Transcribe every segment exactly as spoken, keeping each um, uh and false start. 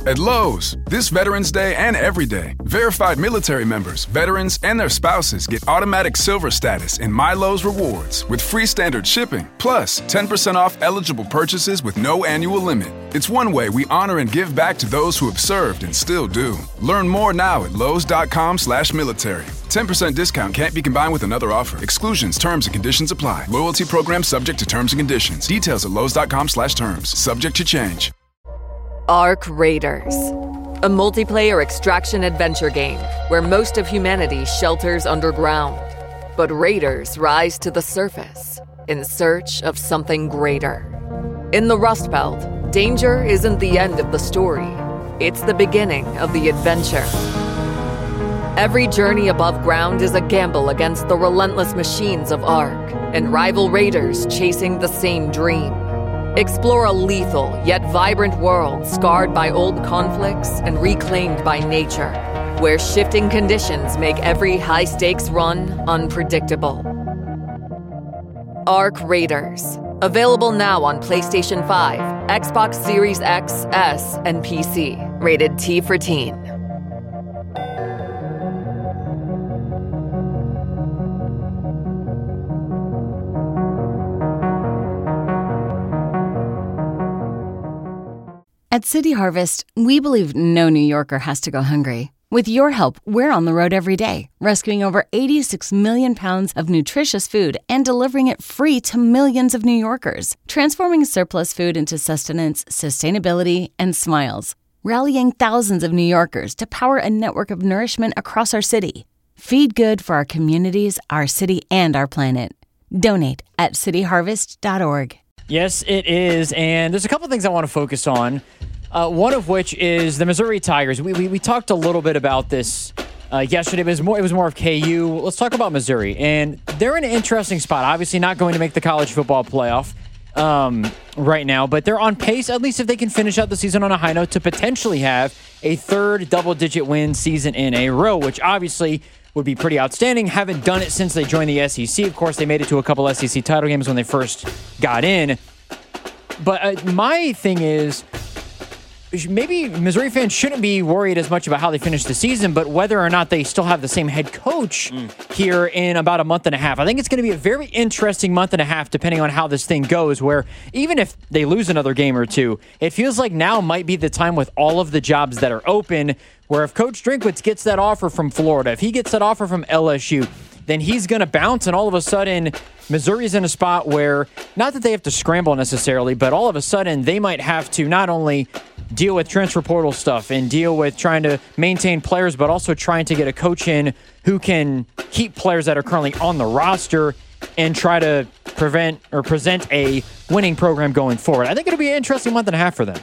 At Lowe's, this Veterans Day and every day, verified military members, veterans, and their spouses get automatic silver status in My Lowe's Rewards with free standard shipping, plus ten percent off eligible purchases with no annual limit. It's one way we honor and give back to those who have served and still do. Learn more now at lowes.com slash military. ten percent discount can't be combined with another offer. Exclusions, terms, and conditions apply. Loyalty program subject to terms and conditions. Details at lowes.com slash terms. Subject to change. Ark Raiders, a multiplayer extraction adventure game where most of humanity shelters underground. But raiders rise to the surface in search of something greater. In the Rust Belt, danger isn't the end of the story. It's the beginning of the adventure. Every journey above ground is a gamble against the relentless machines of Ark and rival raiders chasing the same dream. Explore a lethal yet vibrant world scarred by old conflicts and reclaimed by nature, where shifting conditions make every high-stakes run unpredictable. Ark Raiders. Available now on PlayStation five, Xbox Series X, S, and P C. Rated T for Teen. At City Harvest, we believe no New Yorker has to go hungry. With your help, we're on the road every day, rescuing over eighty-six million pounds of nutritious food and delivering it free to millions of New Yorkers, transforming surplus food into sustenance, sustainability, and smiles, rallying thousands of New Yorkers to power a network of nourishment across our city. Feed good for our communities, our city, and our planet. Donate at city harvest dot org. Yes, it is, and there's a couple things I want to focus on. Uh, one of which is the Missouri Tigers. We we, we talked a little bit about this uh, yesterday. It was more it was more of K U. Let's talk about Missouri, and they're in an interesting spot. Obviously, not going to make the college football playoff um, right now, but they're on pace. At least if they can finish out the season on a high note, to potentially have a third double-digit win season in a row, which obviously would be pretty outstanding. Haven't done it since they joined the S E C. Of course, they made it to a couple S E C title games when they first got in. But uh, my thing is, maybe Missouri fans shouldn't be worried as much about how they finish the season, but whether or not they still have the same head coach mm. here in about a month and a half. I think it's going to be a very interesting month and a half, depending on how this thing goes, where even if they lose another game or two, it feels like now might be the time with all of the jobs that are open, where if Coach Drinkwitz gets that offer from Florida, if he gets that offer from L S U, then he's going to bounce, and all of a sudden, Missouri's in a spot where, not that they have to scramble necessarily, but all of a sudden, they might have to not only deal with transfer portal stuff and deal with trying to maintain players, but also trying to get a coach in who can keep players that are currently on the roster and try to prevent or present a winning program going forward. I think it'll be an interesting month and a half for them.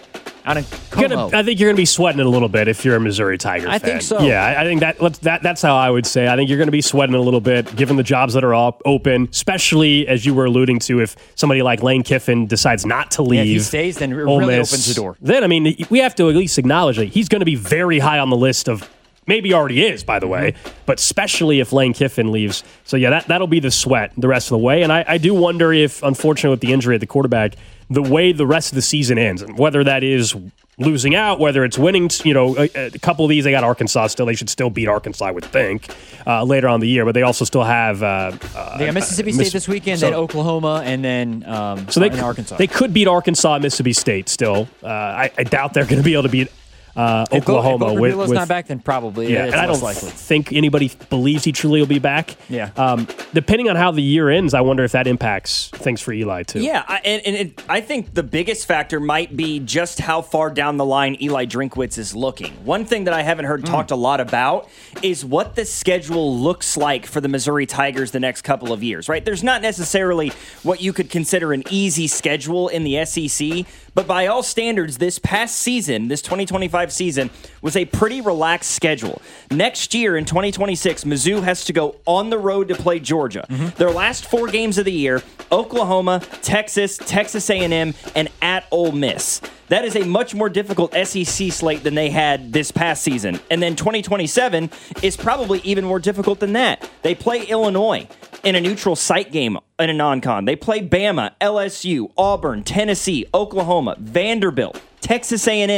Gonna, I think you're going to be sweating it a little bit if you're a Missouri Tiger I fan. I think so. Yeah, I, I think that, that that's how I would say. I think you're going to be sweating it a little bit, given the jobs that are up, open, especially as you were alluding to, if somebody like Lane Kiffin decides not to leave. Yeah, if he stays, then it Ole really Miss, opens the door. Then, I mean, we have to at least acknowledge that he's going to be very high on the list of, maybe already is, by the way, mm-hmm. but especially if Lane Kiffin leaves. So, yeah, that, that'll be the sweat the rest of the way. And I, I do wonder if, unfortunately, with the injury at the quarterback, the way the rest of the season ends, and whether that is losing out, whether it's winning, you know, a, a couple of these, they got Arkansas still. They should still beat Arkansas, I would think, uh, later on in the year. But they also still have uh, uh, they got Mississippi State Miss- this weekend, so, then Oklahoma, and then um, so they, and Arkansas. They could beat Arkansas and Mississippi State still. Uh, I, I doubt they're going to be able to beat Uh, if Oklahoma. If with, with, not back, then probably. Yeah, it's and I don't likely. think anybody believes he truly will be back. Yeah. Um, depending on how the year ends, I wonder if that impacts things for Eli too. Yeah, I, and, and it, I think the biggest factor might be just how far down the line Eli Drinkwitz is looking. One thing that I haven't heard mm. talked a lot about is what the schedule looks like for the Missouri Tigers the next couple of years. Right? There's not necessarily what you could consider an easy schedule in the S E C. But by all standards, this past season, this twenty twenty-five season, was a pretty relaxed schedule. Next year, in twenty twenty-six, Mizzou has to go on the road to play Georgia. Mm-hmm. Their last four games of the year, Oklahoma, Texas, Texas A and M, and at Ole Miss. That is a much more difficult S E C slate than they had this past season. And then twenty twenty-seven is probably even more difficult than that. They play Illinois in a neutral site game in a non-con. They play Bama, L S U, Auburn, Tennessee, Oklahoma, Vanderbilt, Texas A and M,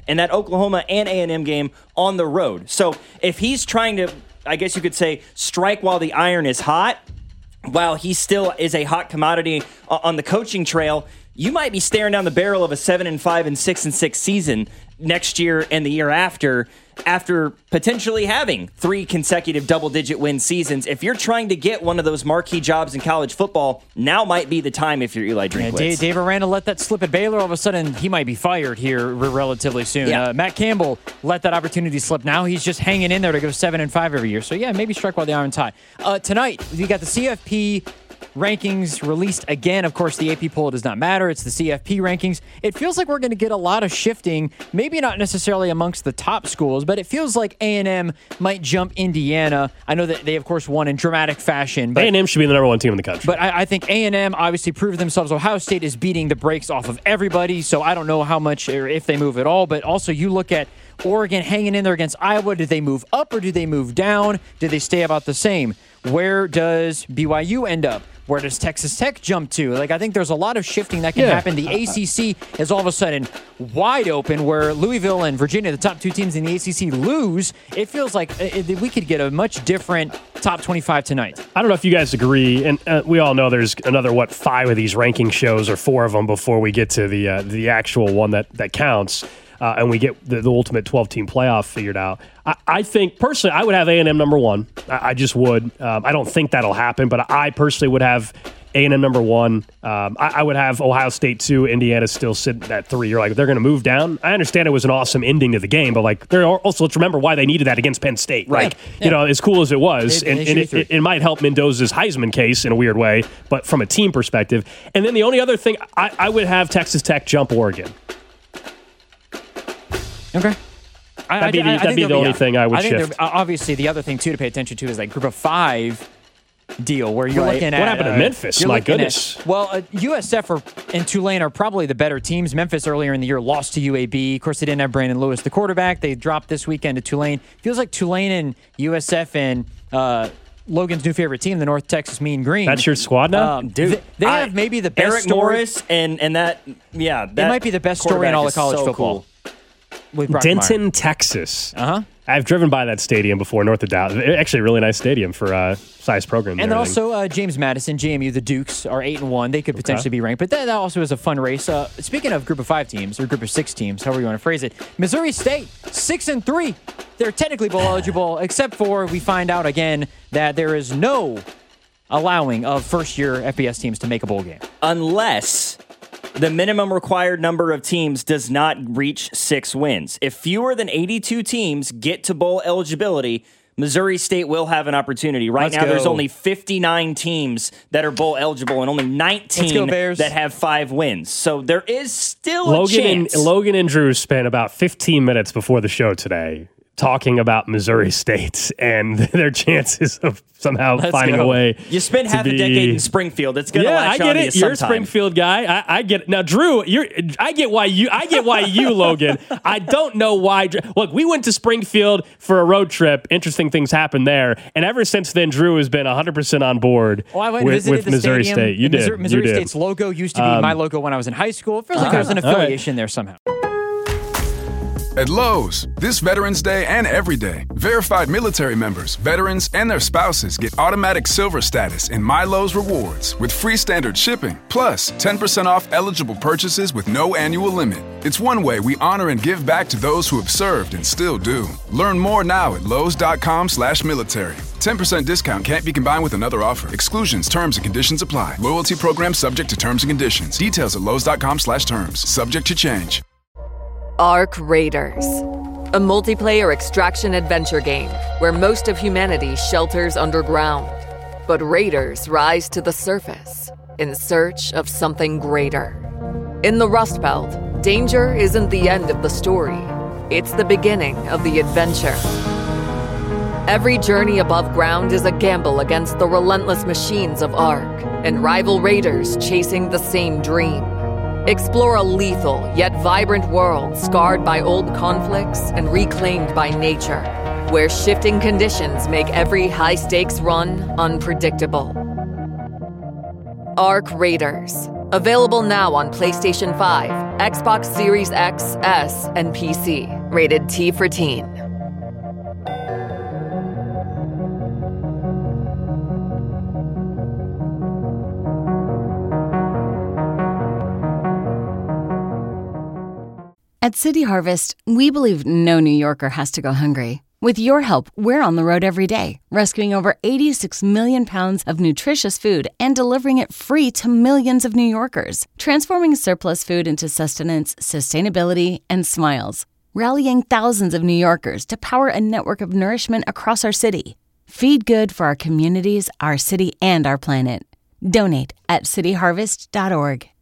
and that Oklahoma and A and M game on the road. So if he's trying to, I guess you could say, strike while the iron is hot, while he still is a hot commodity on the coaching trail, you might be staring down the barrel of a seven and five and six and six season next year and the year after, after potentially having three consecutive double-digit win seasons. If you're trying to get one of those marquee jobs in college football, now might be the time if you're Eli Drinkwitz. Yeah, Dave, Dave Aranda let that slip at Baylor. All of a sudden, he might be fired here relatively soon. Yeah. Uh, Matt Campbell let that opportunity slip. Now he's just hanging in there to go seven and five every year. So yeah, maybe strike while the iron's hot. Uh, tonight, we got the C F P rankings released again. Of course, the A P poll does not matter. It's the C F P rankings. It feels like we're going to get a lot of shifting, maybe not necessarily amongst the top schools, but it feels like A and M might jump Indiana. I know that they, of course, won in dramatic fashion. But A and M should be the number one team in the country. But I, I think A and M obviously proved themselves. Ohio State is beating the brakes off of everybody, so I don't know how much or if they move at all. But also, you look at Oregon hanging in there against Iowa. Do they move up or do they move down? Do they stay about the same? Where does B Y U end up? Where does Texas Tech jump to? Like, I think there's a lot of shifting that can Yeah. happen. The A C C is all of a sudden wide open, where Louisville and Virginia, the top two teams in the A C C, lose. It feels like it, we could get a much different top twenty-five tonight. I don't know if you guys agree, and uh, we all know there's another, what, five of these ranking shows or four of them before we get to the uh, the actual one that, that counts. Uh, and we get the, the ultimate twelve-team playoff figured out. I, I think, personally, I would have A and M number one. I, I just would. Um, I don't think that'll happen, but I personally would have A and M number one. Um, I, I would have Ohio State two, Indiana still sitting at three. You're like, they're going to move down? I understand it was an awesome ending to the game, but like, there are also, let's remember why they needed that against Penn State. Right. Like, Yeah. you know, as cool as it was, They- and, they and should be it, it, it might help Mendoza's Heisman case in a weird way, but from a team perspective. And then the only other thing, I, I would have Texas Tech jump Oregon. Okay. I, That'd be the- I- I that'd think be there'll the only yeah. thing I would think shift. there- Obviously, the other thing, too, to pay attention to is like group of five deal where you're Right. looking at. What happened to uh, Memphis? you're My looking at- goodness. well, uh, U S F are, and Tulane are probably the better teams. Memphis earlier in the year lost to U A B. Of course, they didn't have Brandon Lewis, the quarterback. They dropped this weekend to Tulane. Feels like Tulane and U S F and uh, Logan's new favorite team, the North Texas Mean Green. That's your squad now? Um, Dude, they, they I- have maybe the best Eric story. Morris and and that yeah, that It might be the best story in all of college quarterback is so football. cool. With Brock Denton, Meyer. Texas. Uh-huh. I've driven by that stadium before, north of Dallas. Actually, a really nice stadium for uh, size program. And then everything. also uh, James Madison, J M U, the Dukes are eight and one. They could potentially be ranked, but that, that also is a fun race. Uh, speaking of group of five teams or group of six teams, however you want to phrase it, Missouri State six and three. They're technically bowl eligible, except for we find out again that there is no allowing of first year F B S teams to make a bowl game. Unless the minimum required number of teams does not reach six wins. If fewer than eighty-two teams get to bowl eligibility, Missouri State will have an opportunity. Right Let's now, go. there's only fifty-nine teams that are bowl eligible and only Let's nineteen go, Bears. that have five wins. So there is still a Logan and chance. Logan and Drew spent about fifteen minutes before the show today talking about Missouri State and their chances of somehow Let's finding go. a way. you spend to half a be- decade in Springfield. It's going to Yeah, I latch get on to it. you You're a sometime. Springfield guy. I, I get it. Now, Drew, you're. I get why you. I get why you, Logan. I don't know why. Look, we went to Springfield for a road trip. Interesting things happened there, and ever since then, Drew has been one hundred percent on board Well, I went and with, visited with the Missouri stadium. State. You And did. Missouri, Missouri you did. State's logo used to be my logo when I was in high school. It feels like there's an All right. affiliation there somehow. At Lowe's, this Veterans Day and every day, verified military members, veterans, and their spouses get automatic silver status in My Lowe's Rewards with free standard shipping, plus ten percent off eligible purchases with no annual limit. It's one way we honor and give back to those who have served and still do. Learn more now at lowes.com slash military. ten percent discount can't be combined with another offer. Exclusions, terms, and conditions apply. Loyalty program subject to terms and conditions. Details at lowes.com slash terms. Subject to change. Arc Raiders, a multiplayer extraction adventure game where most of humanity shelters underground. But raiders rise to the surface in search of something greater. In the Rust Belt, danger isn't the end of the story. It's the beginning of the adventure. Every journey above ground is a gamble against the relentless machines of Ark and rival raiders chasing the same dream. Explore a lethal yet vibrant world scarred by old conflicts and reclaimed by nature, where shifting conditions make every high-stakes run unpredictable. Arc Raiders, Available now on PlayStation five, Xbox Series X, S, and P C. Rated T for Teen. At City Harvest, we believe no New Yorker has to go hungry. With your help, we're on the road every day, rescuing over eighty-six million pounds of nutritious food and delivering it free to millions of New Yorkers, transforming surplus food into sustenance, sustainability, and smiles, rallying thousands of New Yorkers to power a network of nourishment across our city. Feed good for our communities, our city, and our planet. Donate at city harvest dot org.